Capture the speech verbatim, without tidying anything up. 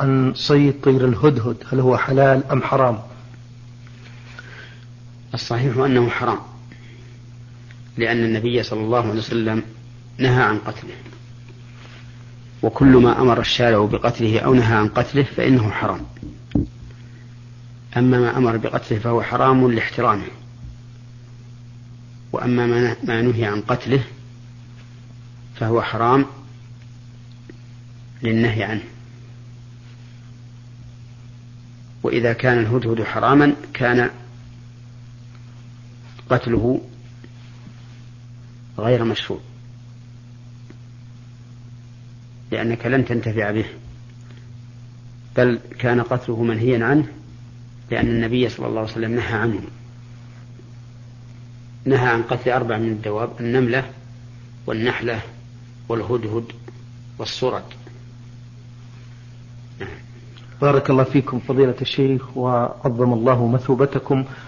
عن صيد طير الهدهد، هل هو حلال أم حرام؟ الصحيح أنه حرام، لأن النبي صلى الله عليه وسلم نهى عن قتله، وكل ما أمر الشارع بقتله أو نهى عن قتله فإنه حرام. أما ما أمر بقتله فهو حرام لاحترامه، وأما ما نهي عن قتله فهو حرام للنهي عنه. وإذا كان الهدهد حراما كان قتله غير مشروع، لأنك لن تنتفع به، بل كان قتله منهيا عنه، لأن النبي صلى الله عليه وسلم نهى عنه، نهى عن قتل أربع من الدواب: النملة والنحلة والهدهد والصرد. بارك الله فيكم فضيلة الشيخ وعظم الله مثوبتكم.